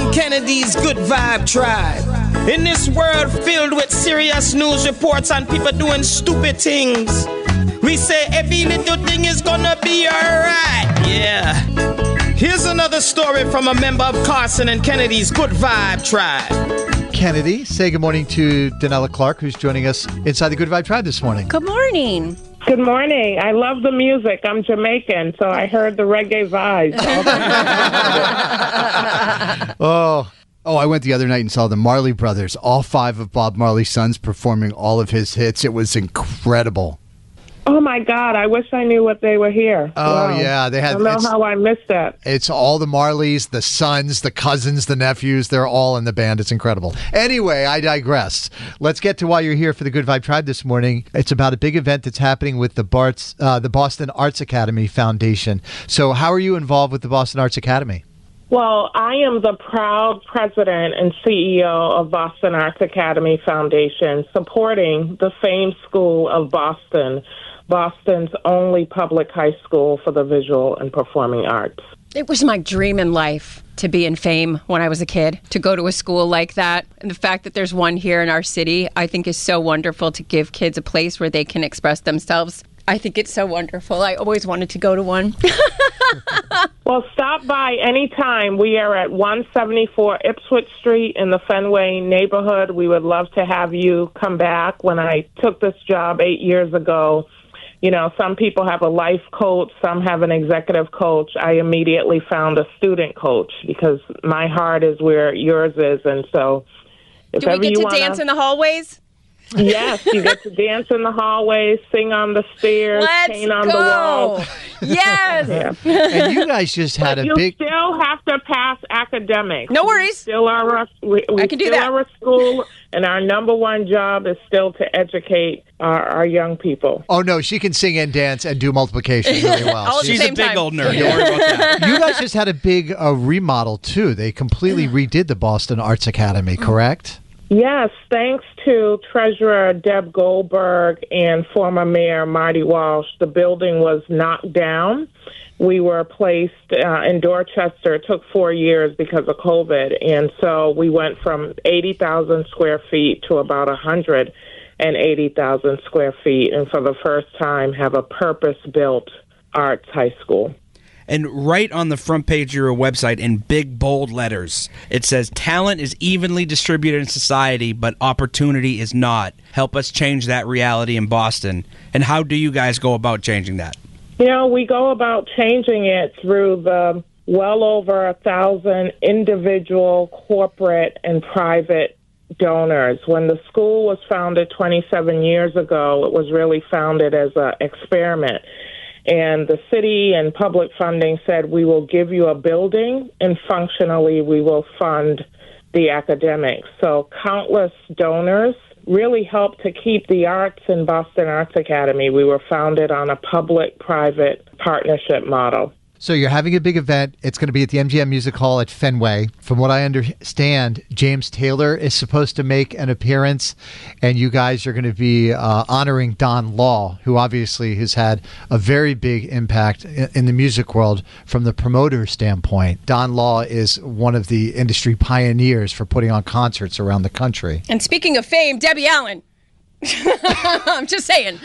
in Kennedy's Good Vibe Tribe. In this world filled with serious news reports and people doing stupid things, we say every little thing is gonna be alright. Yeah. Here's another story from a member of Carson and Kennedy's Good Vibe Tribe. Kennedy, say good morning to Danella Clark, who's joining us inside the Good Vibe Tribe this morning. Good morning. Good morning. I love the music. I'm Jamaican, so I heard the reggae vibes. Oh, I went the other night and saw the Marley Brothers, all 5 of Bob Marley's sons performing all of his hits. It was incredible. Oh, my God. I wish I knew what they were here. Oh, Wow. yeah. I don't know how I missed that. It's all the Marleys, the sons, the cousins, the nephews. They're all in the band. It's incredible. Anyway, I digress. Let's get to why you're here for the Good Vibe Tribe this morning. It's about a big event that's happening with the Boston Arts Academy Foundation. So how are you involved with the Boston Arts Academy? Well, I am the proud president and CEO of Boston Arts Academy Foundation, supporting the famed School of Boston, Boston's only public high school for the visual and performing arts. It was my dream in life to be in Fame when I was a kid, to go to a school like that. And the fact that there's one here in our city, I think is so wonderful, to give kids a place where they can express themselves. I think it's so wonderful. I always wanted to go to one. Well, stop by anytime. We are at 174 Ipswich Street in the Fenway neighborhood. We would love to have you come back. When I took this job 8 years ago, you know, some people have a life coach, some have an executive coach. I immediately found a student coach because my heart is where yours is. And so if Do we ever get you to wanna, dance in the hallways? Yes, you get to dance in the hallways, sing on the stairs, paint on the walls. Yes. Yeah. And you guys just had But a big... You still have to pass academics. No worries. Still are we I can do still that. are a school, and our number one job is still to educate our young people. Oh, no, she can sing and dance and do multiplication really well. All at the She's a same big time. old nerd. Don't worry about that. You guys just had a big remodel, too. They completely redid the Boston Arts Academy, correct? Yes, thanks to Treasurer Deb Goldberg and former Mayor Marty Walsh, the building was knocked down. We were placed in Dorchester. It took 4 years because of COVID, and so we went from 80,000 square feet to about 180,000 square feet, and for the first time have a purpose-built arts high school. And right on the front page of your website in big, bold letters, it says, talent is evenly distributed in society, but opportunity is not. Help us change that reality in Boston. And how do you guys go about changing that? You know, we go about changing it through the well over 1,000 individual, corporate, and private donors. When the school was founded 27 years ago, it was really founded as an experiment. And the city and public funding said, we will give you a building, and functionally we will fund the academics. So countless donors really helped to keep the arts in Boston Arts Academy. We were founded on a public-private partnership model. So you're having a big event. It's going to be at the MGM Music Hall at Fenway. From what I understand, James Taylor is supposed to make an appearance, and you guys are going to be honoring Don Law, who obviously has had a very big impact in the music world from the promoter standpoint. Don Law is one of the industry pioneers for putting on concerts around the country. And speaking of fame, Debbie Allen. I'm just saying.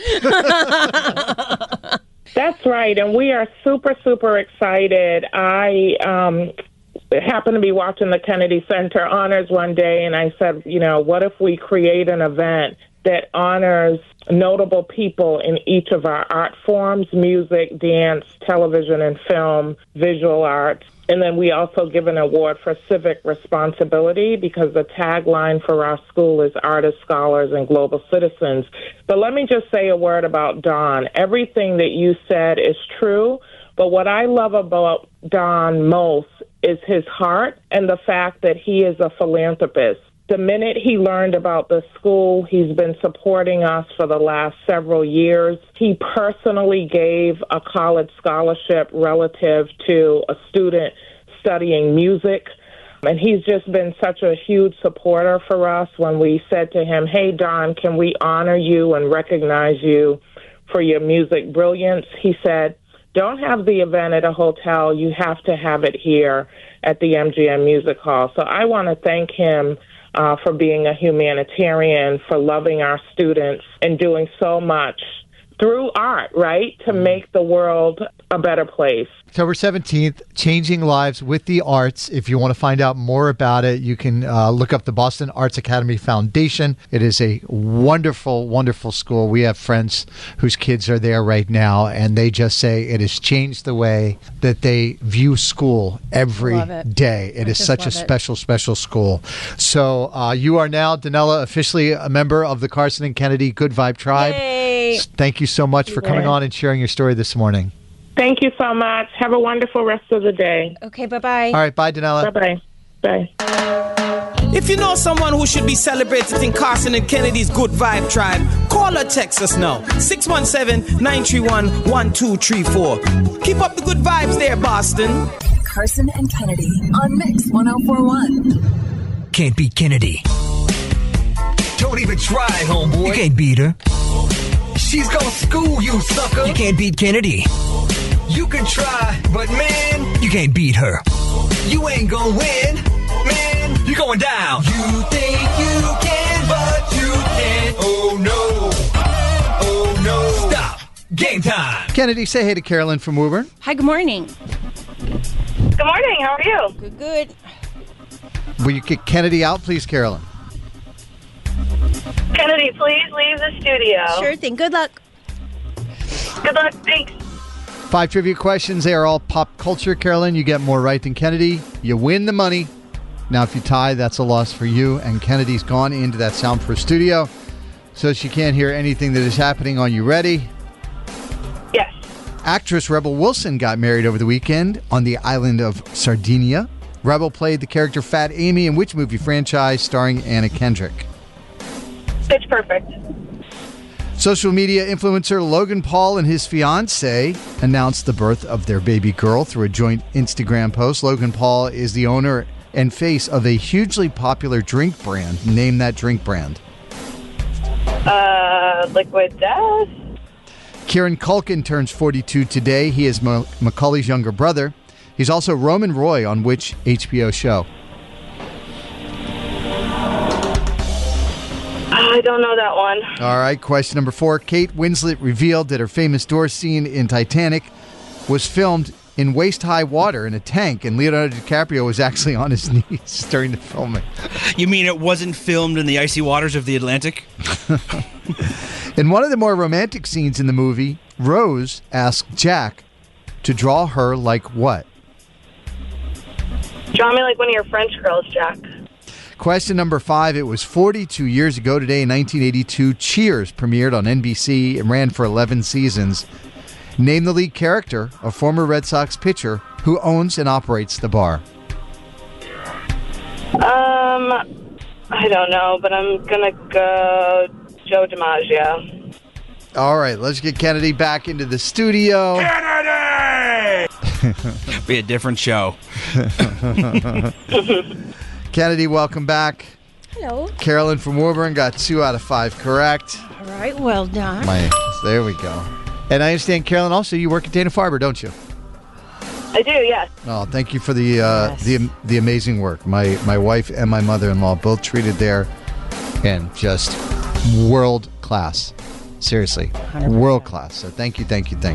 That's right, and we are super, super excited. I happened to be watching the Kennedy Center Honors one day, and I said, you know, what if we create an event that honors notable people in each of our art forms: music, dance, television and film, visual arts. And then we also give an award for civic responsibility, because the tagline for our school is artists, scholars, and global citizens. But let me just say a word about Don. Everything that you said is true, but what I love about Don most is his heart and the fact that he is a philanthropist. The minute he learned about the school, he's been supporting us for the last several years. He personally gave a college scholarship relative to a student studying music. And he's just been such a huge supporter for us. When we said to him, hey, Don, can we honor you and recognize you for your music brilliance? He said, don't have the event at a hotel. You have to have it here at the MGM Music Hall. So I want to thank him for being a humanitarian, for loving our students, and doing so much through art, right, to make the world a better place. October 17th, Changing Lives with the Arts. If you want to find out more about it, you can look up the Boston Arts Academy Foundation. It is a wonderful, wonderful school. We have friends whose kids are there right now, and they just say it has changed the way that they view school every day. It is such a special, special school. So you are now, Donella, officially a member of the Carson and Kennedy Good Vibe Tribe. Yay. Thank you so much for coming on and sharing your story this morning. Thank you so much. Have a wonderful rest of the day. Okay, bye-bye. All right, bye, Donella. Bye-bye. Bye. If you know someone who should be celebrated in Carson and Kennedy's Good Vibe Tribe, call or text us now. 617-931-1234. Keep up the good vibes there, Boston. Carson and Kennedy on Mix 1041. Can't beat Kennedy. Don't even try, homeboy. You can't beat her. She's gonna school you, sucker. You can't beat Kennedy. You can try, but man, you can't beat her. You ain't gonna win, man. You're going down. You think you can, but you can't. Oh no. Oh no. Stop. Game time. Kennedy, say hey to Carolyn from Woburn. Hi, good morning. Good morning. How are you? Good. Will you kick Kennedy out, please, Carolyn? Kennedy, please leave the studio. Sure thing. Good luck. Good luck. Thanks. 5 trivia questions. They are all pop culture, Carolyn. You get more right than Kennedy. You win the money. Now, if you tie, that's a loss for you. And Kennedy's gone into that soundproof studio, so she can't hear anything that is happening. Are you ready? Yes. Actress Rebel Wilson got married over the weekend on the island of Sardinia. Rebel played the character Fat Amy in which movie franchise starring Anna Kendrick? Pitch Perfect. Social media influencer Logan Paul and his fiancée announced the birth of their baby girl through a joint Instagram post. Logan Paul is the owner and face of a hugely popular drink brand. Name that drink brand. Liquid Death. Kieran Culkin turns 42 today. He is Macaulay's younger brother. He's also Roman Roy on which HBO show? I don't know that one. All right, question number 4. Kate Winslet revealed that her famous door scene in Titanic was filmed in waist-high water in a tank, and Leonardo DiCaprio was actually on his knees during the filming. You mean it wasn't filmed in the icy waters of the Atlantic? In one of the more romantic scenes in the movie, Rose asked Jack to draw her like what? Draw me like one of your French girls, Jack. Question number 5. It was 42 years ago today in 1982. Cheers premiered on NBC and ran for 11 seasons. Name the lead character, a former Red Sox pitcher who owns and operates the bar. I don't know, but I'm gonna go Joe DiMaggio. All right, let's get Kennedy back into the studio. Kennedy! Be a different show. Kennedy, welcome back. Hello. Carolyn from Woburn got 2 out of 5 correct. All right, well done. There we go. And I understand, Carolyn, also you work at Dana-Farber, don't you? I do, yes. Oh, thank you for the amazing work. My wife and my mother-in-law both treated there, and just world class. Seriously, 100%. World class. So thank you.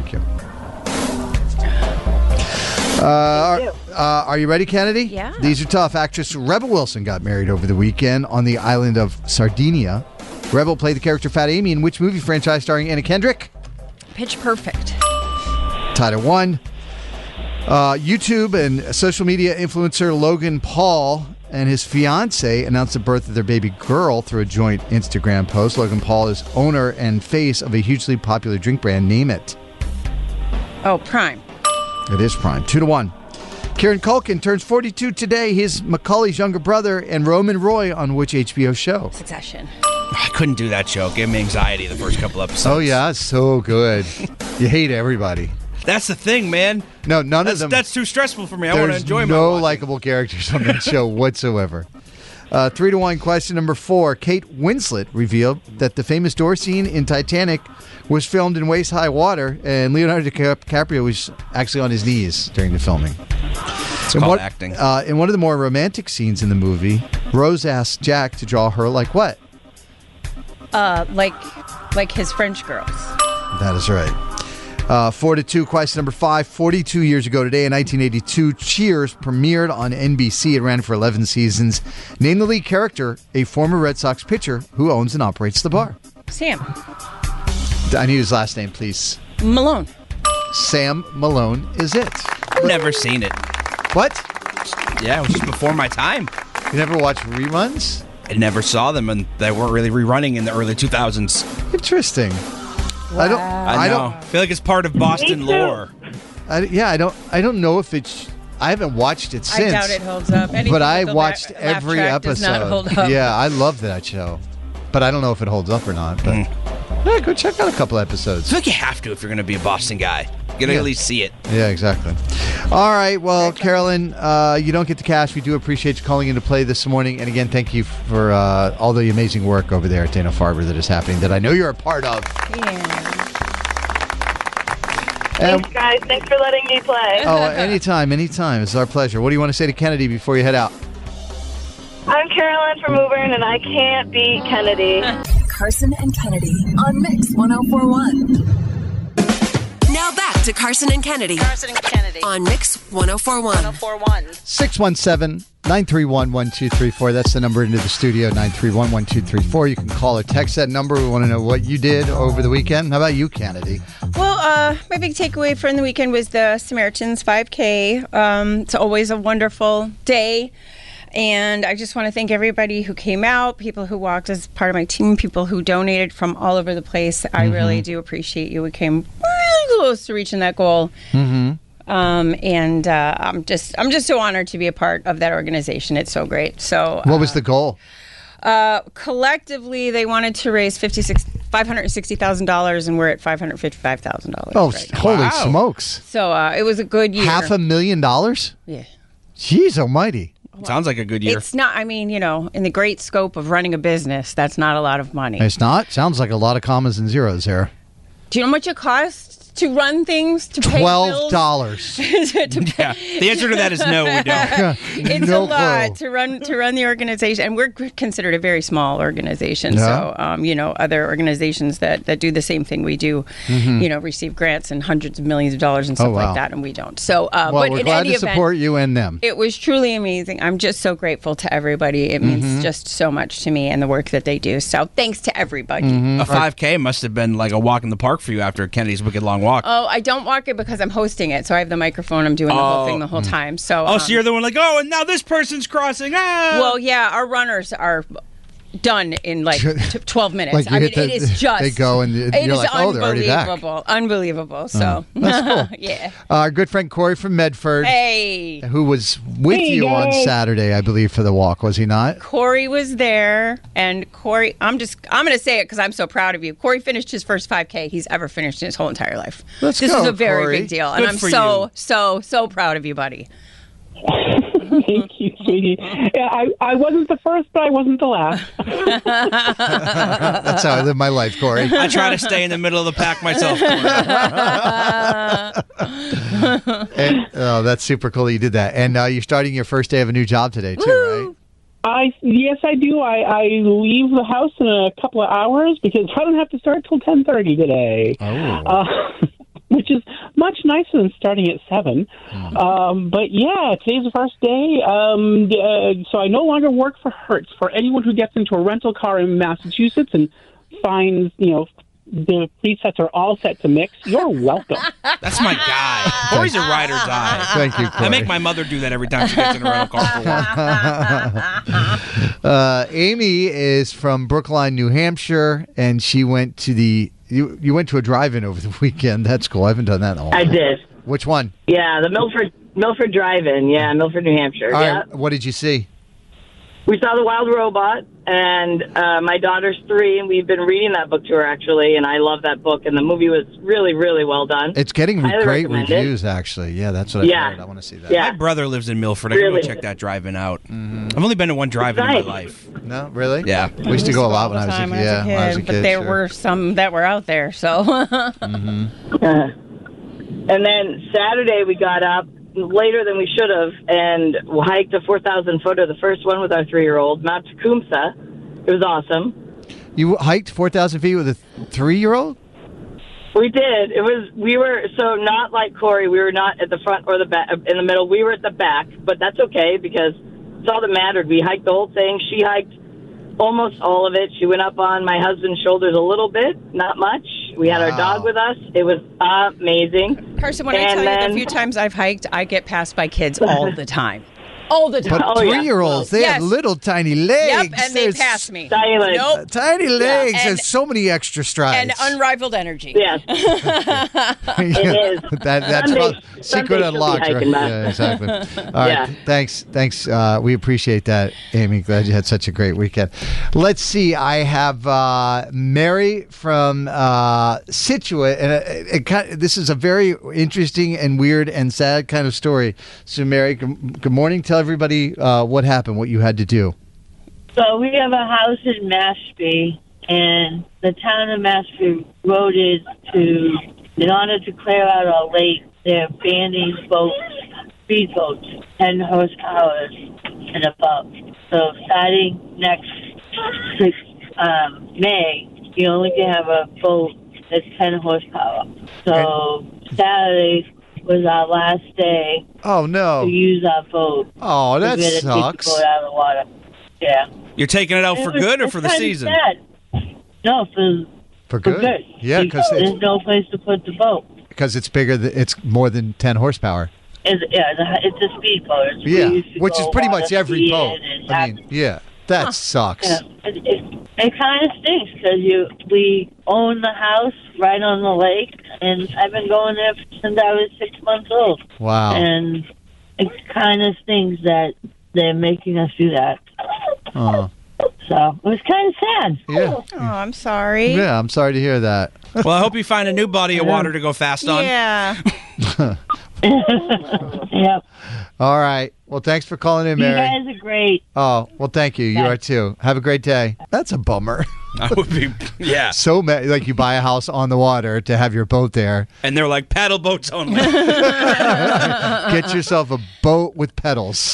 Are you ready, Kennedy? Yeah. These are tough. Actress Rebel Wilson got married over the weekend on the island of Sardinia. Rebel played the character Fat Amy in which movie franchise starring Anna Kendrick? Pitch Perfect. Tied at 1. YouTube and social media influencer Logan Paul and his fiancée announced the birth of their baby girl through a joint Instagram post. Logan Paul is owner and face of a hugely popular drink brand. Name it. Oh, Prime. It is Prime. 2-1. Kieran Culkin turns 42 today. He's Macaulay's younger brother and Roman Roy on which HBO show? Succession. I couldn't do that show. It gave me anxiety the first couple episodes. Oh, yeah. So good. You hate everybody. That's the thing, man. No, none of them. That's too stressful for me. I want to enjoy my no watching. likable characters on that show whatsoever. 3-1. Question number 4. Kate Winslet revealed that the famous door scene in Titanic was filmed in waist-high water, and Leonardo DiCaprio was actually on his knees during the filming. It's called acting. In one of the more romantic scenes in the movie, Rose asked Jack to draw her like what? Like his French girls. That is right. 4-2. Question number 5. 42 years ago today in 1982, Cheers premiered on NBC. It ran for 11 seasons. Name the lead character, a former Red Sox pitcher who owns and operates the bar. Sam. I need his last name, please. Malone. Sam Malone is it. I've never seen it. What? Yeah, it was just before my time. You never watched reruns? I never saw them, and they weren't really rerunning in the early 2000s. Interesting. Wow. I know. I feel like it's part of Boston lore. I don't know if it's. I haven't watched it since. I doubt it holds up. Anything but I with the watched laugh every track does not episode. hold up. Yeah, I love that show. But I don't know if it holds up or not. But yeah, go check out a couple episodes. I feel like you have to if you're going to be a Boston guy. You got to at least see it. Yeah, exactly. All right. Well, Carolyn, you don't get the cash. We do appreciate you calling in to play this morning. And again, thank you for all the amazing work over there at Dana-Farber that is happening that I know you're a part of. Yeah. Thanks, guys. Thanks for letting me play. Oh, anytime. It's our pleasure. What do you want to say to Kennedy before you head out? I'm Carolyn from Woburn, and I can't beat Kennedy. Carson and Kennedy on Mix 104.1. Now back to Carson and Kennedy. On Mix 104.1. 617-931-1234. That's the number into the studio, 931-1234. You can call or text that number. We want to know what you did over the weekend. How about you, Kennedy? Well, my big takeaway from the weekend was the Samaritans 5K. It's always a wonderful day. And I just want to thank everybody who came out, people who walked as part of my team, people who donated from all over the place. I really do appreciate you. We came really close to reaching that goal. And I'm just so honored to be a part of that organization. It's so great. So, what was the goal? Collectively, they wanted to raise $560,000, and we're at $555,000. Oh, right now. holy smokes! So it was a good year. $500,000? Yeah. Jeez almighty. Sounds like a good year. It's not, I mean, in the great scope of running a business, that's not a lot of money. It's not? Sounds like a lot of commas and zeros there. Do you know how much it costs to run things, to pay $12. bills? Yeah. The answer to that is no, we don't. It's No a lot clue. to run the organization, and we're considered a very small organization. Yeah. So, other organizations that do the same thing we do, receive grants and hundreds of millions of dollars and stuff wow. like that, and we don't. So, Well, but we're in glad any to event, support you and them. it was truly amazing. I'm just so grateful to everybody. It means just so much to me and the work that they do. So thanks to everybody. A 5K must have been like a walk in the park for you after Kennedy's Wicked Long Walk. Oh, I don't walk it because I'm hosting it, so I have the microphone. I'm doing the whole thing the whole time. So, so you're the one like, and now this person's crossing. Ah! Well, yeah, our runners are done in like 12 minutes. Like you hit it is just they go and it you're is like, oh, they're already back. Unbelievable. So That's cool. yeah. Our good friend Corey from Medford, Hey, who was with you on Saturday, I believe, for the walk, was he not? Corey was there, and Corey, I'm going to say it because I'm so proud of you. Corey finished his first 5K he's ever finished in his whole entire life. Let's this go, is a very Corey. big deal, and Good I'm for so proud of you, buddy. Thank you, sweetie. Yeah, I wasn't the first, but I wasn't the last. That's how I live my life, Corey. I try to stay in the middle of the pack myself. That's super cool that you did that. And you're starting your first day of a new job today, too, right? Yes, I do. I leave the house in a couple of hours because I don't have to start till 10:30 today. Oh. Which is much nicer than starting at 7. But yeah, today's the first day. So I no longer work for Hertz. For anyone who gets into a rental car in Massachusetts and finds, the presets are all set to mix, you're welcome. That's my guy. Corey's a ride or die. Thank you, Corey. I make my mother do that every time she gets in a rental car for work. Amy is from Brookline, New Hampshire, and she went to you went to a drive-in over the weekend. That's cool. I haven't done that in a while. I did. Which one? Yeah, the Milford Drive-In. Yeah, Milford, New Hampshire. All yeah. right, what did you see? We saw The Wild Robot, and my daughter's 3, and we've been reading that book to her, actually, and I love that book, and the movie was really, really well done. It's getting Highly great recommend reviews, actually. Yeah, that's what I've heard. I want to see that. Yeah. My brother lives in Milford. I Really? gotta go check that drive-in out. I've only been to one drive-in in my life. No, really? Yeah. We used to go a lot when I was a kid. When I was a kid, but there sure. were some that were out there, so. And then Saturday we got up later than we should have and hiked a 4,000 footer, the first one with our 3-year-old, Mount Tecumseh. It was awesome. You hiked 4,000 feet with a 3-year-old? We did. We were so not like Corey. We were not at the front or the back, in the middle. We were at the back, but that's okay because it's all that mattered. We hiked the whole thing. She hiked almost all of it. She went up on my husband's shoulders a little bit, not much. We had our dog with us. It was amazing. Carson, when I tell you the few times I've hiked, I get passed by kids all the time. All the time. But 3-year-olds, they have little tiny legs. Yep, and they pass me. Tiny legs. Nope. Tiny legs. Yeah, There's so many extra strides. And unrivaled energy. Yes. It is. That's secret unlocked. Right? Yeah, exactly. All right. Thanks. We appreciate that, Amy. Glad you had such a great weekend. Let's see. I have Mary from Scituate. And this is a very interesting and weird and sad kind of story. So, Mary, good morning. Tell everybody what happened, what you had to do. So we have a house in Mashpee, and the town of Mashpee voted in order to clear out our lake, they're banning boats, speed boats, 10 horsepower and above. So starting next May, you only can have a boat that's 10 horsepower. So Saturday was our last day. Oh, no. To use our boat. Oh, that sucks. sucks. Take the boat out of the water. Yeah. You're taking it out for good or for the season? Sad. No, for good. Yeah, because there's no place to put the boat. Because it's bigger. It's more than 10 horsepower. It's a speed boat. Yeah, which is pretty much every boat. I mean, yeah, that sucks. Yeah. It kind of stinks because we own the house right on the lake, and I've been going there since I was 6 months old. Wow. And it kind of stinks that they're making us do that. Oh. So it was kind of sad. Yeah. Oh, I'm sorry. Yeah, I'm sorry to hear that. Well, I hope you find a new body of water to go fast on. Yeah. Yep. All right. Well, thanks for calling in, Mary. You guys are great. Oh, well, thank you. You are too. Have a great day. That's a bummer. I would be, yeah. So like you buy a house on the water to have your boat there. And they're like paddle boats only. Get yourself a boat with pedals.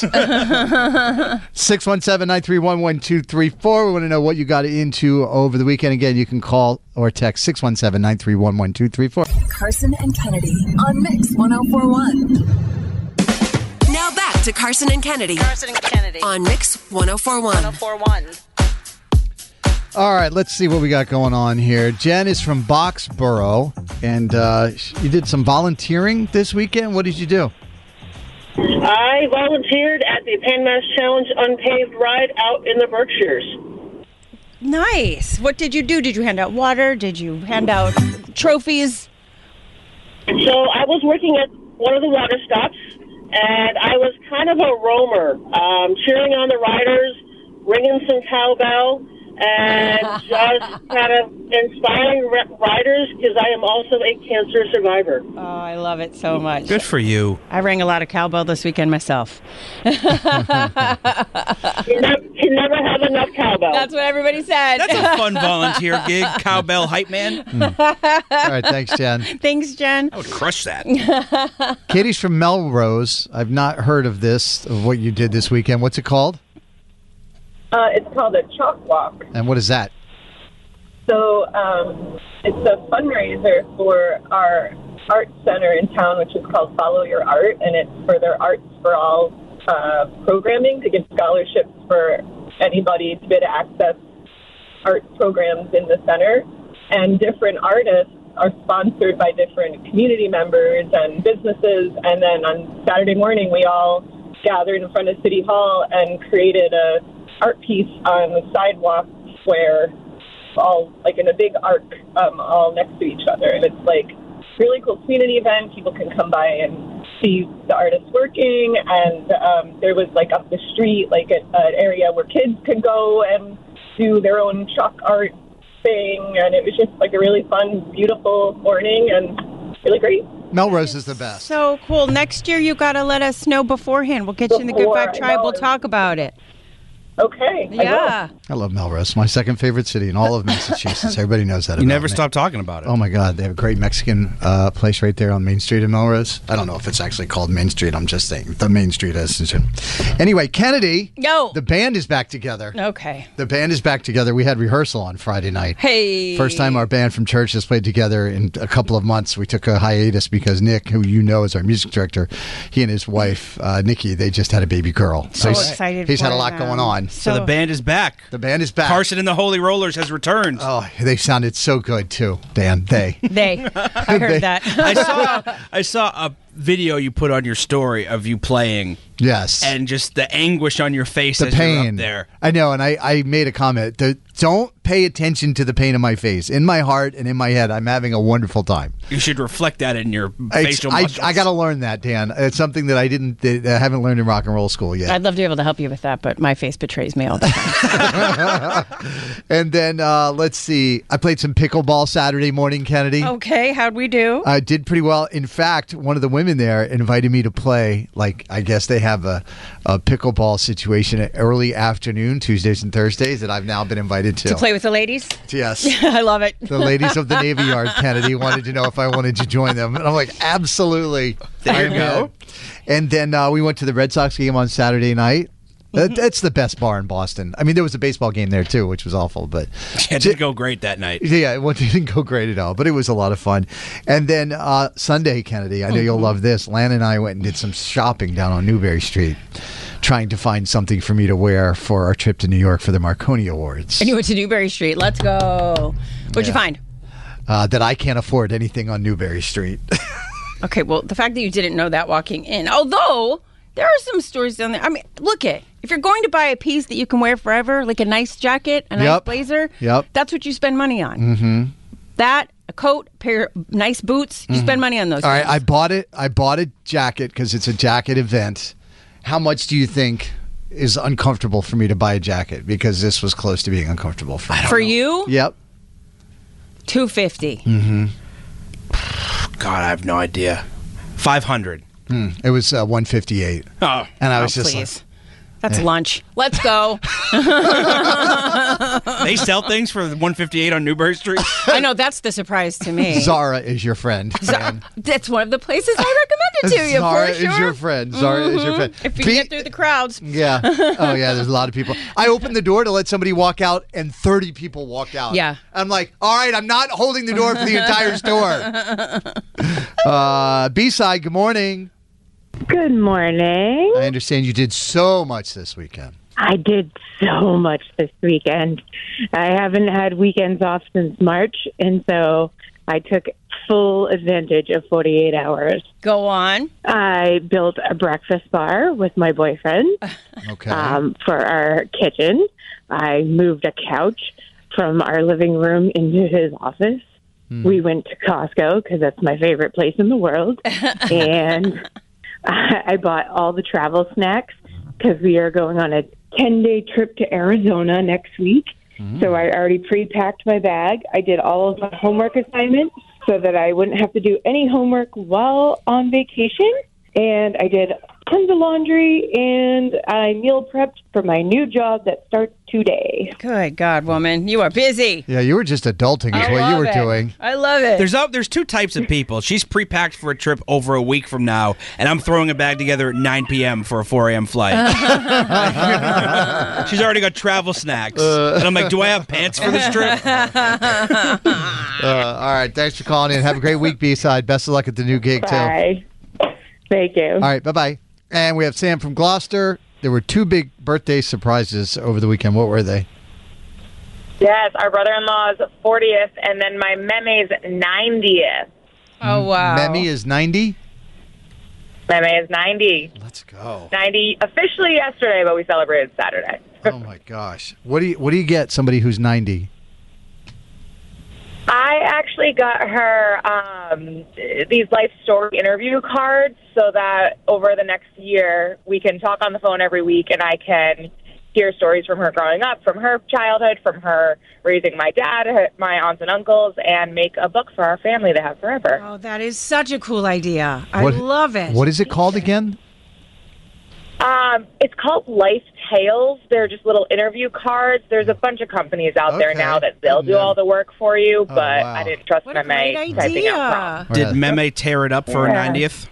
617-931-1234. We want to know what you got into over the weekend. Again, you can call or text 617-931-1234. Carson and Kennedy on Mix 104.1. Now back to Carson and Kennedy. On Mix 104.1. All right, let's see what we got going on here. Jen is from Boxborough, and you did some volunteering this weekend. What did you do? I volunteered at the Panmass Challenge Unpaved Ride out in the Berkshires. Nice. What did you do? Did you hand out water? Did you hand out trophies? So I was working at one of the water stops, and I was kind of a roamer, cheering on the riders, ringing some cowbell, and just kind of inspiring riders because I am also a cancer survivor. Oh, I love it so much. Good for you. I rang a lot of cowbell this weekend myself. You never have enough cowbell. That's what everybody said. That's a fun volunteer gig, cowbell hype man. All right, thanks, Jen. Thanks, Jen. I would crush that. Katie's from Melrose. I've not heard of what you did this weekend. What's it called? It's called a chalk walk. And what is that? So it's a fundraiser for our art center in town, which is called Follow Your Art, and it's for their Arts for All programming to give scholarships for anybody to be able to access art programs in the center. And different artists are sponsored by different community members and businesses. And then on Saturday morning, we all gathered in front of City Hall and created a art piece on the sidewalk square, all like in a big arc, all next to each other. And it's like really cool community event. People can come by and see the artists working. And there was like up the street, like an area where kids could go and do their own chalk art thing. And it was just like a really fun, beautiful morning and really great. Melrose is the best. So cool. Next year, you got to let us know beforehand. We'll get you in the Good Vibe Tribe. We'll talk about it. Okay. Yeah. I love Melrose. My second favorite city in all of Massachusetts. Everybody knows that. You about never me. stop talking about it. Oh my God, they have a great Mexican place right there on Main Street in Melrose. I don't know if it's actually called Main Street. I'm just saying the Main Street is. Anyway, Kennedy. Yo. The band is back together. Okay. The band is back together. We had rehearsal on Friday night. Hey. First time our band from church has played together in a couple of months. We took a hiatus because Nick, who you know is our music director, he and his wife, Nikki, they just had a baby girl. So excited He's for had a lot them. going on. So the band is back. The band is back. Carson and the Holy Rollers has returned. Oh, they sounded so good too, Dan. They. I heard that. I saw a video you put on your story of you playing. Yes. And just the anguish on your face The as you're pain. up there. I know, and I made a comment. Don't pay attention to the pain in my face. In my heart and in my head, I'm having a wonderful time. You should reflect that in your facial muscles. I got to learn that, Dan. It's something that I haven't learned in rock and roll school yet. I'd love to be able to help you with that, but my face betrays me all the time. And then let's see. I played some pickleball Saturday morning, Kennedy. Okay, how'd we do? I did pretty well. In fact, one of the women there invited me to play. Like, I guess they have a pickleball situation at early afternoon, Tuesdays and Thursdays, that I've now been invited to. To play with the ladies? Yes. I love it. The ladies of the Navy Yard, Kennedy, wanted to know if I wanted to join them. And I'm like, absolutely. There you go. And then we went to the Red Sox game on Saturday night. That's the best bar in Boston. I mean, there was a baseball game there, too, which was awful. But it didn't go great that night. Yeah, it didn't go great at all, but it was a lot of fun. And then Sunday, Kennedy, I know you'll love this. Lan and I went and did some shopping down on Newberry Street, trying to find something for me to wear for our trip to New York for the Marconi Awards. And you went to Newberry Street. Let's go. What'd you find? That I can't afford anything on Newberry Street. Okay, well, the fact that you didn't know that walking in, although there are some stores down there. I mean, look it. If you're going to buy a piece that you can wear forever, like a nice jacket, a nice blazer, that's what you spend money on. Mm-hmm. That, a coat, a pair of nice boots, you spend money on those All things. right, I bought a jacket because it's a jacket event. How much do you think is uncomfortable for me to buy a jacket? Because this was close to being uncomfortable for me. For you? Yep. $250. Mm-hmm. God, I have no idea. $500. It was $158. Oh, and I was please. just like, that's lunch. Let's go. They sell things for $158 on Newberry Street. I know, that's the surprise to me. Zara is your friend. That's one of the places I recommended to you. Zara for sure. is your friend. Zara is your friend. If you can get through the crowds. Yeah. Oh, yeah, there's a lot of people. I opened the door to let somebody walk out, and 30 people walked out. Yeah. I'm like, all right, I'm not holding the door for the entire store. B-side, good morning. Good morning. I understand you did so much this weekend. I did so much this weekend. I haven't had weekends off since March, and so I took full advantage of 48 hours. Go on. I built a breakfast bar with my boyfriend for our kitchen. I moved a couch from our living room into his office. We went to Costco because that's my favorite place in the world. And I bought all the travel snacks because we are going on a 10-day trip to Arizona next week. So I already pre-packed my bag. I did all of my homework assignments so that I wouldn't have to do any homework while on vacation. And I did tons of laundry, and I meal prepped for my new job that starts today. Good God, woman. You are busy. Yeah, you were just adulting is what you were doing. I love it. There's two types of people. She's pre-packed for a trip over a week from now, and I'm throwing a bag together at 9 p.m. for a 4 a.m. flight. She's already got travel snacks. And I'm like, do I have pants for this trip? All right, thanks for calling in. Have a great week, B-side. Best of luck at the new gig, too. Bye. Thank you. All right, bye-bye. And we have Sam from Gloucester. There were two big birthday surprises over the weekend. What were they? Yes, our brother-in-law's 40th, and then my meme's 90th. Oh, wow. Memi is 90? Meme is 90. Let's go. 90 officially yesterday, but we celebrated Saturday. Oh, my gosh. What do you get somebody who's 90? I actually got her these life story interview cards so that over the next year we can talk on the phone every week and I can hear stories from her growing up, from her childhood, from her raising my dad, my aunts and uncles, and make a book for our family to have forever. Oh, that is such a cool idea. I love it. What is it called again? It's called Life Tales. They're just little interview cards. There's a bunch of companies out there now that they'll do all the work for you, but I didn't trust Meme typing out prompts. Did Meme tear it up for her 90th?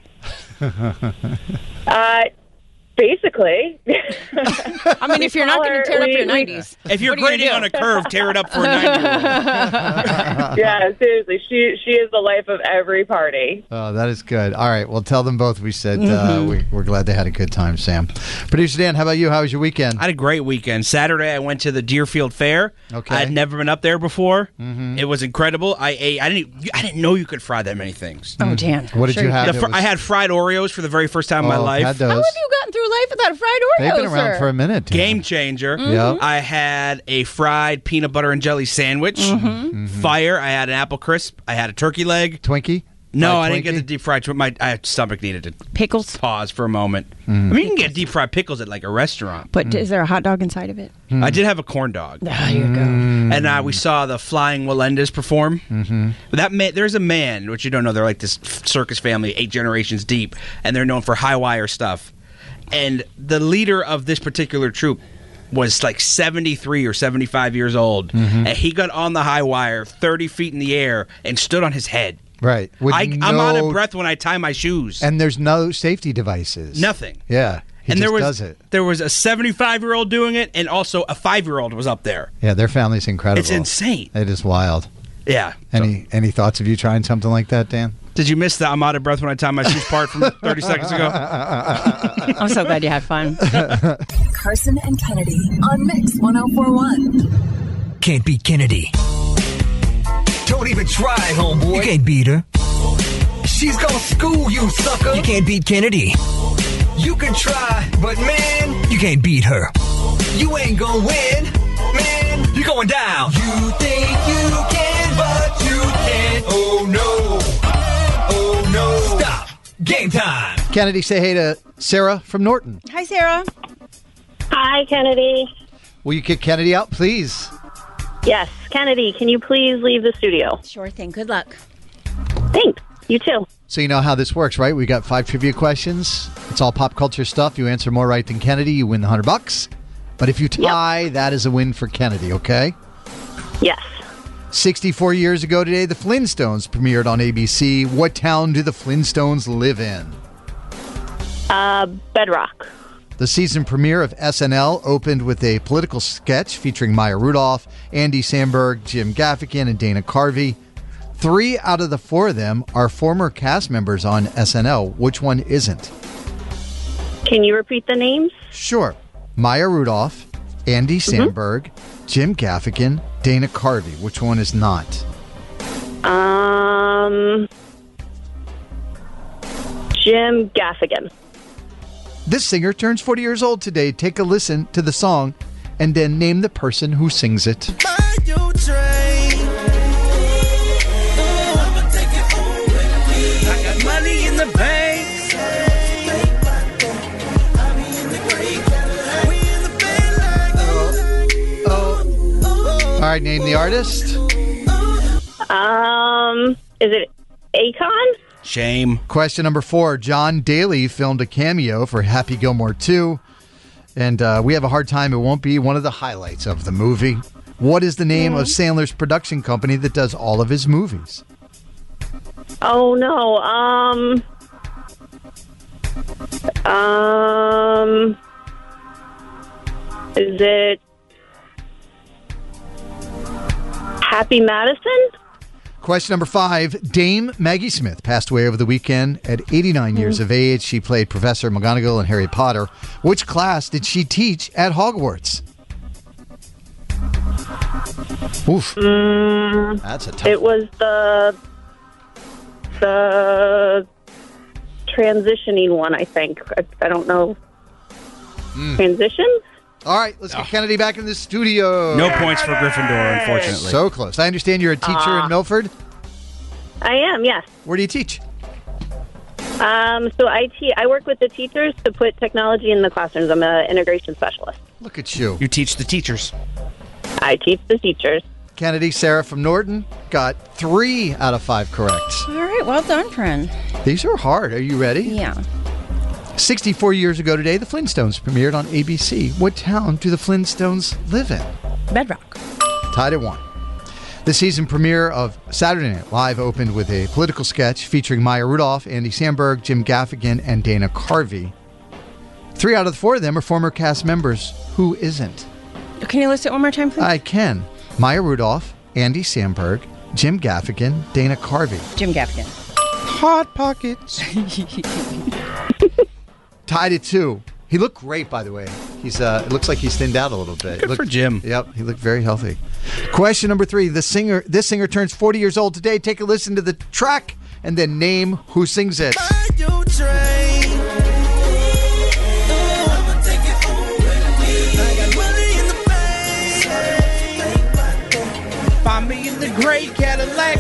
Basically. I mean, if you're not going to tear it up for your 90s. If you're grading on a curve, tear it up for a 90-year-old. Yeah, seriously. She is the life of every party. Oh, that is good. All right. Well, tell them both we said we're glad they had a good time, Sam. Producer Dan, how about you? How was your weekend? I had a great weekend. Saturday, I went to the Deerfield Fair. Okay. I had never been up there before. It was incredible. I didn't know you could fry that many things. Oh, Dan. What did you have? I had fried Oreos for the very first time in my life. Had those. How have you gotten through life without fried Oreos? They've been around for a minute. Dan. Game changer. Yep. I had a fried peanut butter and jelly sandwich. Fire. I had an apple crisp. I had a turkey leg. Twinkie? No, I didn't get the deep fried. My stomach needed to pickles. Pause for a moment. I mean, you can get deep fried pickles at like a restaurant. But is there a hot dog inside of it? I did have a corn dog. There you go. And we saw the Flying Melendez perform. But there's a man, which you don't know, they're like this circus family, 8 generations deep, and they're known for high wire stuff. And the leader of this particular troupe was like 73 or 75 years old. And he got on the high wire 30 feet in the air and stood on his head. Right. I'm out of breath when I tie my shoes. And there's no safety devices. Nothing. Yeah. He just does it. There was a 75-year-old doing it, and also a 5-year-old was up there. Yeah, their family's incredible. It's insane. It is wild. Yeah. Any thoughts of you trying something like that, Dan? Did you miss the I'm out of breath when I tie my shoes part from 30 seconds ago? I'm so glad you had fun. Carson and Kennedy on Mix 1041. Can't beat Kennedy. Don't even try, homeboy. You can't beat her. She's gonna school you, sucker. You can't beat Kennedy. You can try, but man, you can't beat her. You ain't gonna win, man. You're going down. You think you can, but you can't. Oh no. Oh no. Stop. Game time. Kennedy, say hey to Sarah from Norton. Hi, Sarah. Hi, Kennedy. Will you kick Kennedy out, please? Yes, Kennedy, can you please leave the studio? Sure thing. Good luck. Thanks. You too. So you know how this works, right? We got 5 trivia questions. It's all pop culture stuff. You answer more right than Kennedy, you win the $100. But if you tie, that is a win for Kennedy, okay? Yes. 64 years ago today, the Flintstones premiered on ABC. What town do the Flintstones live in? Bedrock. The season premiere of SNL opened with a political sketch featuring Maya Rudolph, Andy Samberg, Jim Gaffigan, and Dana Carvey. 3 out of the 4 of them are former cast members on SNL. Which one isn't? Can you repeat the names? Sure. Maya Rudolph, Andy Samberg, Jim Gaffigan, Dana Carvey. Which one is not? Jim Gaffigan. This singer turns 40 years old today. Take a listen to the song and then name the person who sings it. Money in the bank. All right, name the artist. Is it Akon? Shame. Question number 4. John Daly filmed a cameo for Happy Gilmore 2. And we have a hard time. It won't be one of the highlights of the movie. What is the name of Sandler's production company that does all of his movies? Oh, no. Is it Happy Madison? Question number 5. Dame Maggie Smith passed away over the weekend at 89 years of age. She played Professor McGonagall in Harry Potter. Which class did she teach at Hogwarts? Oof. That's a tough It was the transitioning one, I think. I don't know. Transitions? All right, let's get Kennedy back in the studio. No points for Gryffindor, unfortunately. So close. I understand you're a teacher in Milford. I am, yes. Where do you teach? So I work with the teachers to put technology in the classrooms. I'm an integration specialist. Look at you. You teach the teachers. I teach the teachers. Kennedy, Sarah from Norton got 3 out of 5 correct. All right. Well done, friend. These are hard. Are you ready? Yeah. 64 years ago today, the Flintstones premiered on ABC. What town do the Flintstones live in? Bedrock. Tied at 1. The season premiere of Saturday Night Live opened with a political sketch featuring Maya Rudolph, Andy Samberg, Jim Gaffigan, and Dana Carvey. 3 out of the 4 of them are former cast members. Who isn't? Can you list it one more time, please? I can. Maya Rudolph, Andy Samberg, Jim Gaffigan, Dana Carvey. Jim Gaffigan. Hot Pockets. Tied at 2. He looked great, by the way. It looks like he's thinned out a little bit. Good for Jim. Yep, he looked very healthy. Question number 3. This singer turns 40 years old today. Take a listen to the track and then name who sings it. Find me in the gray Cadillac.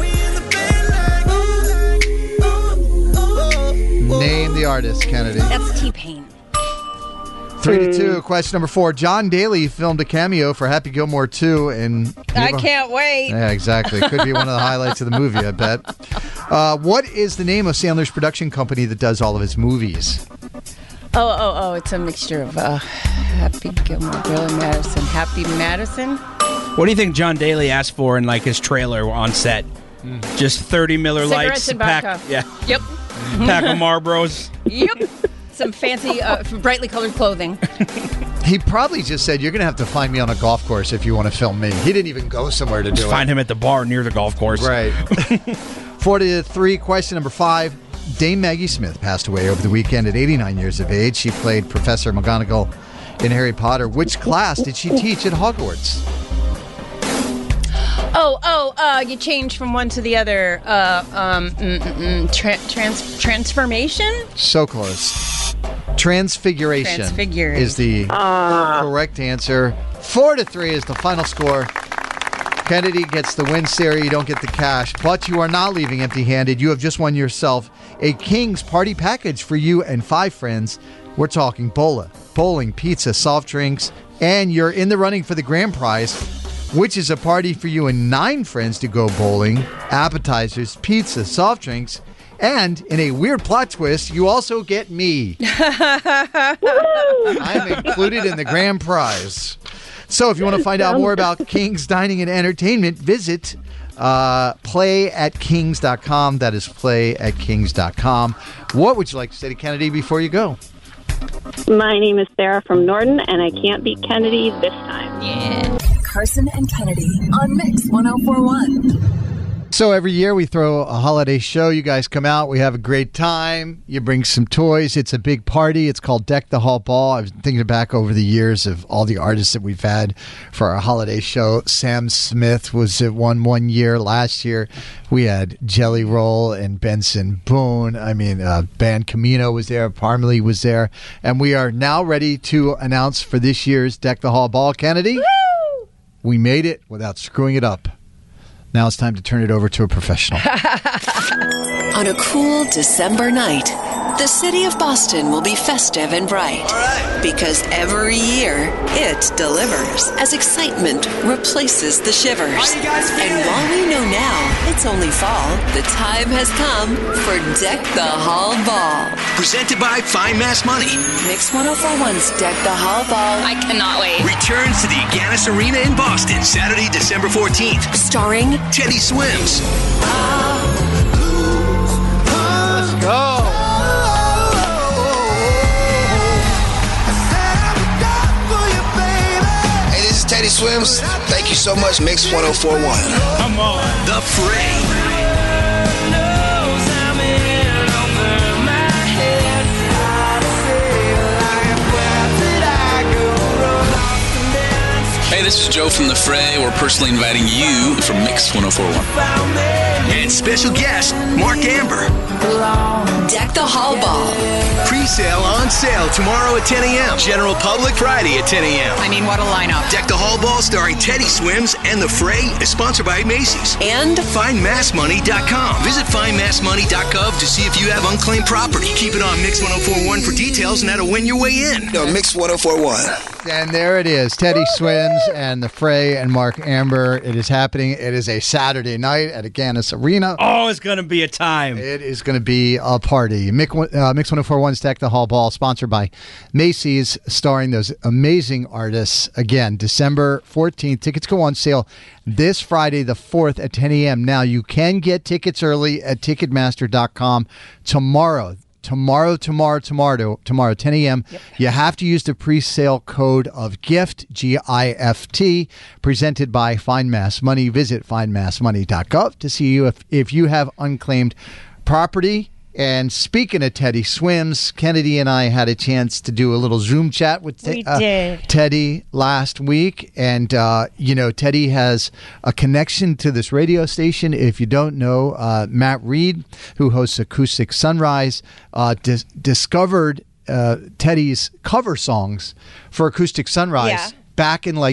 Name the artist, Kennedy. That's T-Pain. 3-2. Question number 4. John Daly filmed a cameo for Happy Gilmore 2. I can't wait. Yeah, exactly. Could be one of the highlights of the movie, I bet. What is the name of Sandler's production company that does all of his movies? Oh, it's a mixture of Happy Gilmore, Billy Madison, Happy Madison. What do you think John Daly asked for in like his trailer on set? Just 30 Miller Cigarettes Lights, and vodka. yeah, Yep. pack of Marlboros. Yep. Some fancy, brightly colored clothing. He probably just said, "You're going to have to find me on a golf course if you want to film me." He didn't even go somewhere to do it. Find him at the bar near the golf course. Right. 4-3. Question number 5. Dame Maggie Smith passed away over the weekend at 89 years of age. She played Professor McGonagall in Harry Potter. Which class did she teach at Hogwarts? You change from one to the other. Transformation? So close. Transfiguration. Transfiguring. Is the correct answer. 4-3 is the final score. Kennedy gets the win, Sarah. You don't get the cash, but you are not leaving empty-handed. You have just won yourself a King's Party package for you and 5 friends. We're talking bowling, pizza, soft drinks, and you're in the running for the grand prize, which is a party for you and 9 friends to go bowling, appetizers, pizza, soft drinks, and in a weird plot twist, you also get me. I'm included in the grand prize. So if you want to find out more about King's Dining and Entertainment, visit playatKings.com. That is playatKings.com. What would you like to say to Kennedy before you go? My name is Sarah from Norton, and I can't beat Kennedy this time. Yeah. Carson and Kennedy on Mix 104.1. So every year we throw a holiday show. You guys come out. We have a great time. You bring some toys. It's a big party. It's called Deck the Hall Ball. I was thinking back over the years of all the artists that we've had for our holiday show. Sam Smith was at one year. Last year we had Jelly Roll and Benson Boone. I mean, band Camino was there. Parmalee was there. And we are now ready to announce for this year's Deck the Hall Ball. Kennedy, woo! We made it without screwing it up. Now it's time to turn it over to a professional. On a cool December night, the city of Boston will be festive and bright. Because every year, it delivers as excitement replaces the shivers. And while we know now it's only fall, the time has come for Deck the Hall Ball. Presented by Fine Mass Money. Mix 104.1's Deck the Hall Ball. I cannot wait. Returns to the Agganis Arena in Boston, Saturday, December 14th. Starring Teddy Swims. Let's go. Hey, this is Teddy Swims. Thank you so much, Mix 104.1. Come on. The Fray. Hey, this is Joe from The Fray. We're personally inviting you from Mix 104.1. And special guest, Mark Amber. Deck the Hall Ball. Pre-sale on sale tomorrow at 10 a.m. General public Friday at 10 a.m. I mean, what a lineup. Deck the Hall Ball starring Teddy Swims and The Fray is sponsored by Macy's. And FindMassMoney.com. Visit FindMassMoney.gov to see if you have unclaimed property. Keep it on Mix 104.1 for details and how to win your way in. Yo, Mix 104.1. And there it is. Teddy Swims and the Fray and Mark Amber. It is happening. It is a Saturday night at Agganis Arena. Oh, it's going to be a time. It is going to be a party. Mix 1041's Deck the Hall Ball, sponsored by Macy's, starring those amazing artists. Again, December 14th. Tickets go on sale this Friday, the 4th at 10 a.m. Now, you can get tickets early at Ticketmaster.com tomorrow. Tomorrow, 10 a.m. Yep. You have to use the pre-sale code of GIFT, G-I-F-T, presented by Find Mass Money. Visit findmassmoney.gov to see if you have unclaimed property. And speaking of Teddy Swims, Kennedy and I had a chance to do a little Zoom chat with Teddy last week. And, Teddy has a connection to this radio station. If you don't know, Matt Reed, who hosts Acoustic Sunrise, discovered Teddy's cover songs for Acoustic Sunrise back in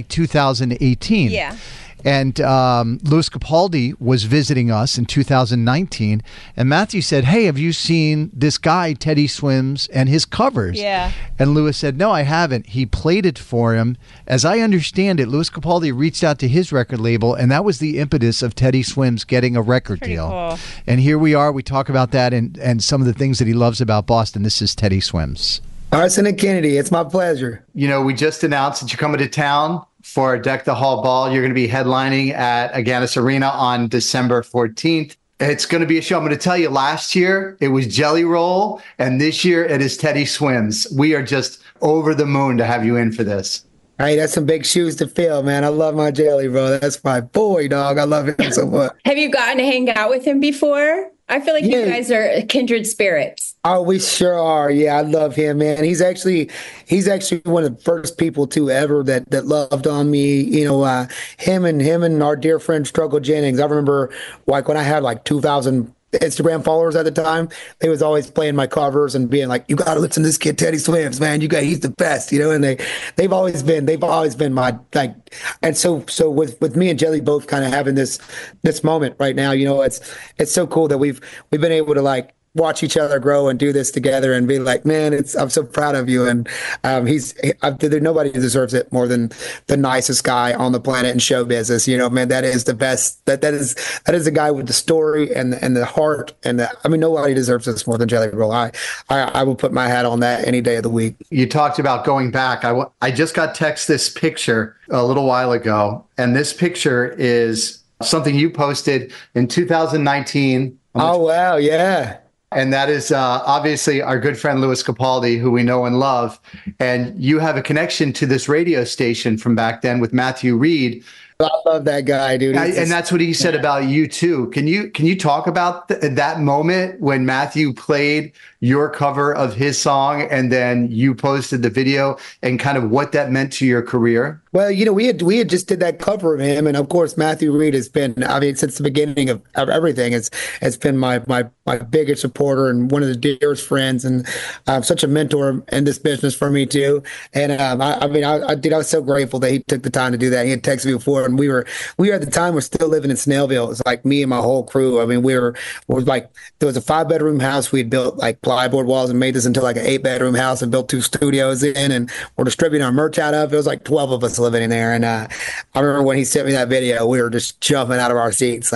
2018. Yeah. And Louis Capaldi was visiting us in 2019, and Matthew said, "Hey, have you seen this guy, Teddy Swims, and his covers?" Yeah. And Louis said, "No, I haven't." He played it for him. As I understand it, Louis Capaldi reached out to his record label, and that was the impetus of Teddy Swims getting a record deal. Cool. And here we are. We talk about that and some of the things that he loves about Boston. This is Teddy Swims. Arson and Kennedy, it's my pleasure. We just announced that you're coming to town for Deck the Hall Ball. You're going to be headlining at Agganis Arena on December 14th. It's going to be a show. I'm going to tell you, last year it was Jelly Roll, and this year it is Teddy Swims. We are just over the moon to have you in for this. Hey, that's some big shoes to fill, man. I love my Jelly Roll. That's my boy, dog. I love him so much. Have you gotten to hang out with him before? I feel like you guys are kindred spirits. Oh, we sure are. Yeah, I love him, man. He's actually one of the first people to ever that loved on me. Him and our dear friend Struggle Jennings. I remember when I had 2,000 Instagram followers at the time, they was always playing my covers and being like, "You got to listen to this kid Teddy Swims, man. He's the best," and they've always been my and so with me and Jelly both kind of having this moment right now, it's so cool that we've been able to watch each other grow and do this together and be like, man, I'm so proud of you. And nobody deserves it more than the nicest guy on the planet in show business. Man, that is the best. That is the guy with the story and the heart. And nobody deserves this more than Jelly Roll. I will put my hat on that any day of the week. You talked about going back. I just got this picture a little while ago, and this picture is something you posted in 2019. Oh, wow. Yeah. And that is obviously our good friend Louis Capaldi, who we know and love. And you have a connection to this radio station from back then with Matthew Reed. I love that guy, dude. And that's what he said about you too. Can you talk about that moment when Matthew played your cover of his song and then you posted the video and kind of what that meant to your career? Well, we had just did that cover of him, and of course Matthew Reed has been, since the beginning of everything, it's been my biggest supporter and one of the dearest friends, and such a mentor in this business for me too. And I was so grateful that he took the time to do that. He had texted me before, and we were at the time we're still living in Snellville. It was like me and my whole crew. There was a 5-bedroom house we had built plyboard walls and made this into an 8-bedroom house and built 2 studios in, and we're distributing our merch out of. It was 12 of us living in there. And I remember when he sent me that video, we were just jumping out of our seats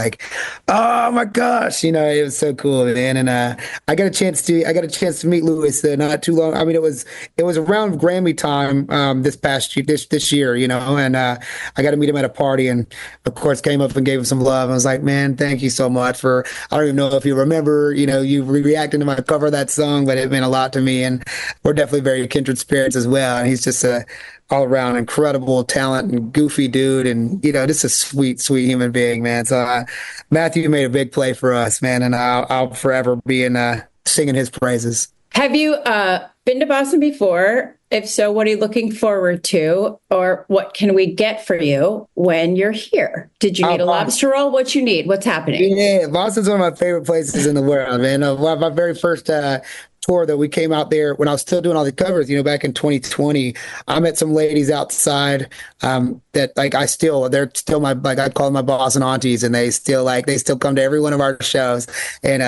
oh my gosh, it was so cool, man. And I got a chance to meet Louis not too long. It was around Grammy time this year, and I got to meet him at a party, and of course came up and gave him some love. I was like, man, thank you so much I don't even know if you remember, you reacting to my cover of that song, but it meant a lot to me, and we're definitely very kindred spirits as well. And he's just a all around incredible talent and goofy dude, and just a sweet human being, man. So Matthew made a big play for us, man, and I'll forever be singing his praises. Have you been to Boston before? If so, what are you looking forward to, or what can we get for you when you're here? Did you need a lobster roll? What you need? What's happening? Yeah, Boston's one of my favorite places in the world, man. My very first tour that we came out there when I was still doing all the covers, back in 2020. I met some ladies outside that they're still my, I call them my boss and aunties, and they still come to every one of our shows. And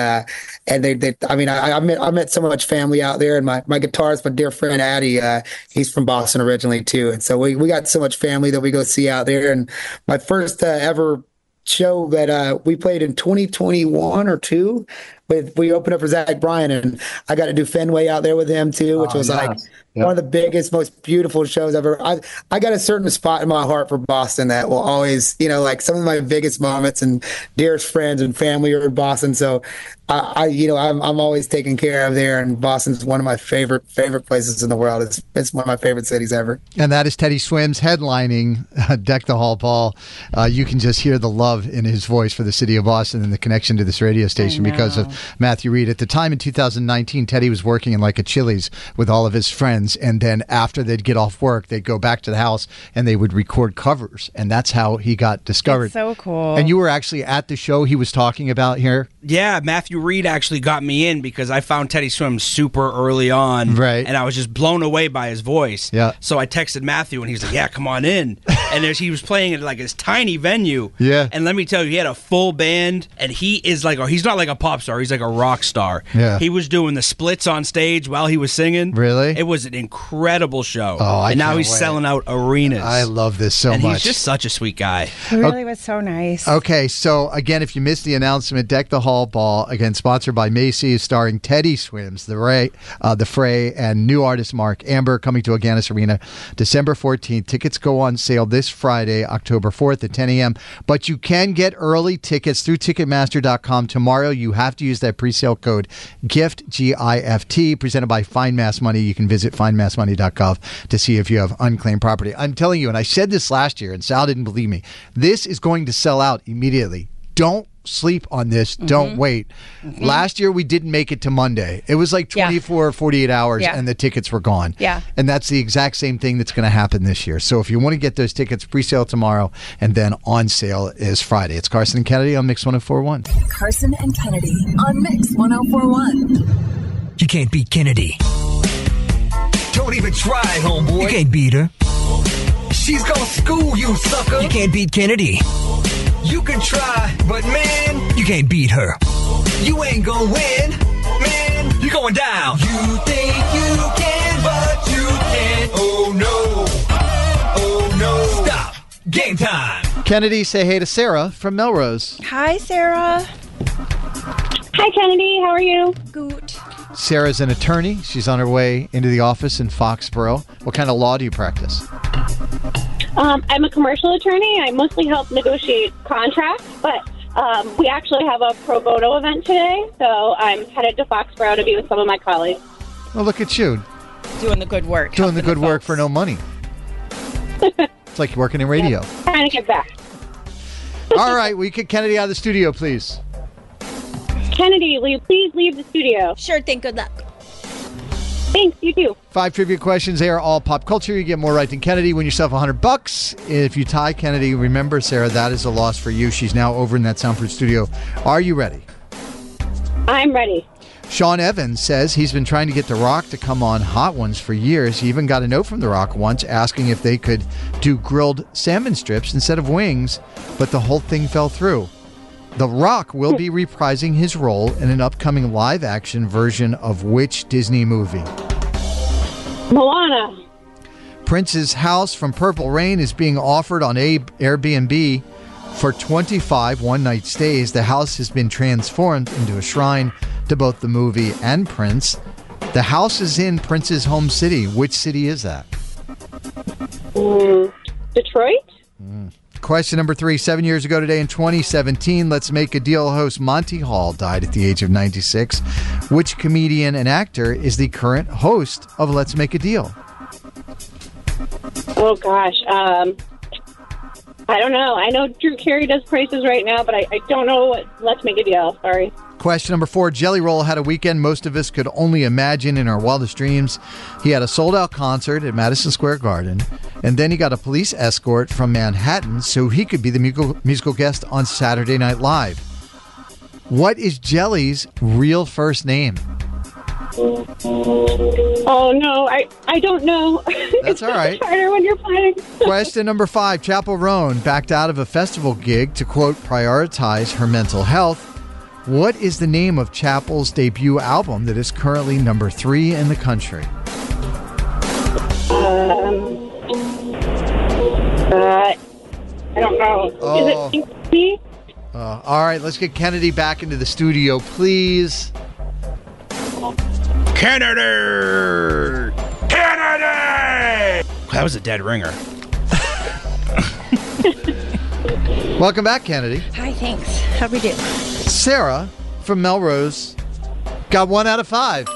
I met so much family out there, and my guitarist, my dear friend Addie, he's from Boston originally too. And so we got so much family that we go see out there. And my first ever show that we played in 2021 or 2, we opened up for Zach Bryan, and I got to do Fenway out there with him too, which was one of the biggest, most beautiful shows ever. I got a certain spot in my heart for Boston that will always, some of my biggest moments and dearest friends and family are in Boston. So I'm always taken care of there, and Boston's one of my favorite places in the world. It's one of my favorite cities ever. And that is Teddy Swims headlining Deck the Hall, Paul. You can just hear the love in his voice for the city of Boston and the connection to this radio station because of Matthew Reed. At the time in 2019, Teddy was working in like a Chili's with all of his friends, and then after they'd get off work, they'd go back to the house and they would record covers, and that's how he got discovered. That's so cool. And you were actually at the show he was talking about here? Yeah, Matthew Reed actually got me in because I found Teddy Swims super early on, right? And I was just blown away by his voice. Yeah. So I texted Matthew, and he was like, "Yeah, come on in." And he was playing at like his tiny venue. Yeah. And let me tell you, he had a full band, and he is he's not like a pop star. He's like a rock star. Yeah. He was doing the splits on stage while he was singing. Really? It was an incredible show. Oh, and now he's selling out arenas. I love this so and much. He's just such a sweet guy. He really was so nice. Okay, so again, if you missed the announcement, Deck the Hall Ball, again, sponsored by Macy's, starring Teddy Swims, The Fray, and new artist Mark Amber, coming to Agganis Arena December 14th. Tickets go on sale this Friday, October 4th at 10 a.m. But you can get early tickets through Ticketmaster.com tomorrow. You have to use that presale code GIFT, GIFT, presented by Find Mass Money. You can visit findmassmoney.gov to see if you have unclaimed property. I'm telling you, and I said this last year, and Sal didn't believe me, this is going to sell out immediately. Don't sleep on this. Don't wait. Last year, we didn't make it to Monday. It was like 24 or 48 hours, and the tickets were gone. Yeah. And that's the exact same thing that's going to happen this year. So if you want to get those tickets, pre-sale tomorrow, and then on sale is Friday. It's Carson and Kennedy on Mix 104.1. Carson and Kennedy on Mix 104.1. You can't beat Kennedy. Don't even try, homeboy. You can't beat her. She's gonna school you, sucker. You can't beat Kennedy. You can try, but man, you can't beat her. You ain't gonna win, man. You're going down. You think you can, but you can't. Oh no. Oh no. Stop. Game time. Kennedy, say hey to Sarah from Melrose. Hi, Sarah. Hi, Kennedy. How are you? Good. Sarah's an attorney. She's on her way into the office in Foxborough. What kind of law do you practice? I'm a commercial attorney. I mostly help negotiate contracts, but we actually have a pro bono event today, so I'm headed to Foxborough to be with some of my colleagues. Well, look at you. Doing the good work. Doing the good work for no money. It's like working in radio. Yeah, trying to get back. All right, will you kick Kennedy out of the studio, please? Kennedy, will you please leave the studio? Sure thing. Good luck. Thanks, you too. 5 trivia questions. They are all pop culture. You get more right than Kennedy. Win yourself $100. If you tie Kennedy, remember, Sarah, that is a loss for you. She's now over in that soundproof studio. Are you ready? I'm ready. Sean Evans says he's been trying to get The Rock to come on Hot Ones for years. He even got a note from The Rock once asking if they could do grilled salmon strips instead of wings, but the whole thing fell through. The Rock will be reprising his role in an upcoming live-action version of which Disney movie? Moana. Prince's house from Purple Rain is being offered on Airbnb for 25 one-night stays. The house has been transformed into a shrine to both the movie and Prince. The house is in Prince's home city. Which city is that? Detroit? Question number 3. 7 years ago today in 2017, Let's Make a Deal host Monty Hall died at the age of 96. Which comedian and actor is the current host of Let's Make a Deal? Oh, gosh. I don't know. I know Drew Carey does Prices Right now, but I don't know what Let's Make a Deal. Sorry. Question number 4. Jelly Roll had a weekend most of us could only imagine in our wildest dreams. He had a sold-out concert at Madison Square Garden, and then he got a police escort from Manhattan so he could be the musical guest on Saturday Night Live. What is Jelly's real first name? Oh, no, I don't know. That's all right. It's harder when you're playing. Question number 5. Chappell Roan backed out of a festival gig to, quote, prioritize her mental health. What is the name of Chappell's debut album that is currently number 3 in the country? I don't know. Is it Pink Me? All right, let's get Kennedy back into the studio, please. Kennedy! That was a dead ringer. Welcome back, Kennedy. Hi, thanks. How we do? Sarah from Melrose got 1 out of 5.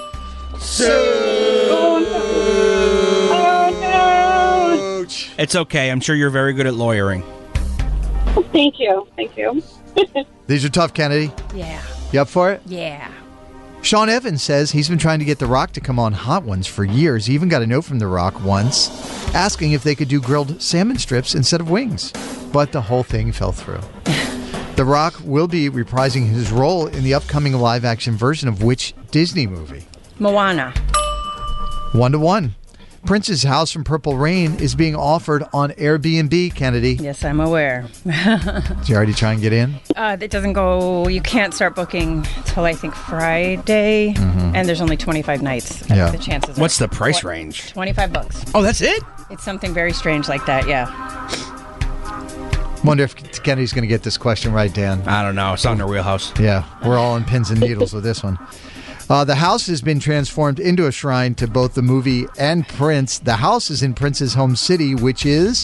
Oh, no. It's okay. I'm sure you're very good at lawyering. Thank you. Thank you. These are tough, Kennedy. Yeah. You up for it? Yeah. Sean Evans says he's been trying to get The Rock to come on Hot Ones for years. He even got a note from The Rock once asking if they could do grilled salmon strips instead of wings. But the whole thing fell through. The Rock will be reprising his role in the upcoming live-action version of which Disney movie? Moana. 1-1. Prince's house from Purple Rain is being offered on Airbnb, Kennedy. Yes, I'm aware. Did you already try and get in? It doesn't go, you can't start booking till I think Friday, and there's only 25 nights. Yeah. The chances What's are the price range? $25. Oh, that's it? It's something very strange like that, yeah. Wonder if Kennedy's going to get this question right, Dan. I don't know. It's not in their wheelhouse. Yeah, we're all on pins and needles with this one. The house has been transformed into a shrine to both the movie and Prince. The house is in Prince's home city, which is?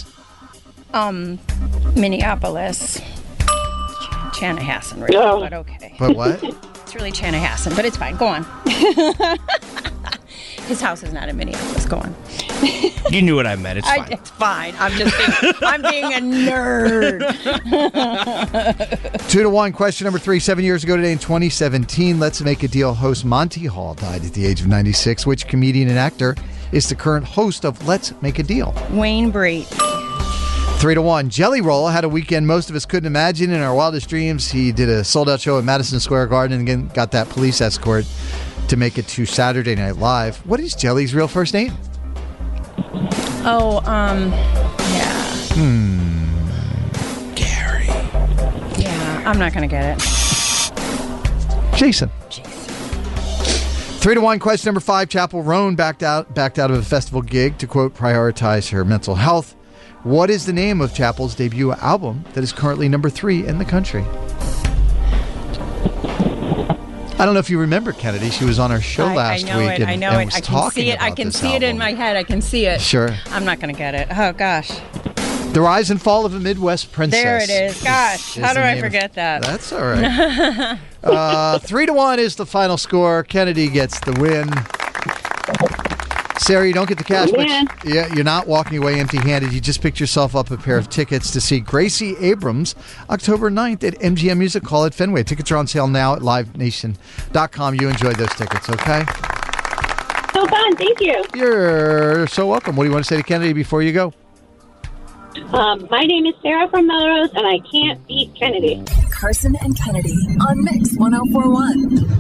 Minneapolis. Chanhassen, really, but okay. But what? It's really Chanhassen, but it's fine. Go on. His house is not in Minneapolis. Go on. You knew what I meant. It's fine. It's fine. I'm being a nerd. 2-1. Question number 3. 7 years ago today in 2017, Let's Make a Deal host Monty Hall died at the age of 96. Which comedian and actor is the current host of Let's Make a Deal? Wayne Brate. 3-1. Jelly Roll had a weekend most of us couldn't imagine. In our wildest dreams, he did a sold-out show at Madison Square Garden and again got that police escort to make it to Saturday Night Live. What is Jelly's real first name? Oh, yeah. Gary. Yeah, I'm not going to get it. Jason. 3-1. Question number 5. Chappell Roan backed out of a festival gig to, quote, prioritize her mental health. What is the name of Chappell's debut album that is currently number 3 in the country? I don't know if you remember, Kennedy. She was on our show last week. I know it. Was I can see it. I can see it in my head. I can see it. Sure. I'm not going to get it. Oh, gosh. The Rise and Fall of a Midwest Princess. There it is. Gosh, how do I forget that? That's all right. 3-1 is the final score. Kennedy gets the win. Sarah, you don't get the cash, but you're not walking away empty-handed. You just picked yourself up a pair of tickets to see Gracie Abrams October 9th at MGM Music Hall at Fenway. Tickets are on sale now at livenation.com. You enjoy those tickets, okay? So fun. Thank you. You're so welcome. What do you want to say to Kennedy before you go? My name is Sarah from Melrose, and I can't beat Kennedy. Carson and Kennedy on Mix 104.1.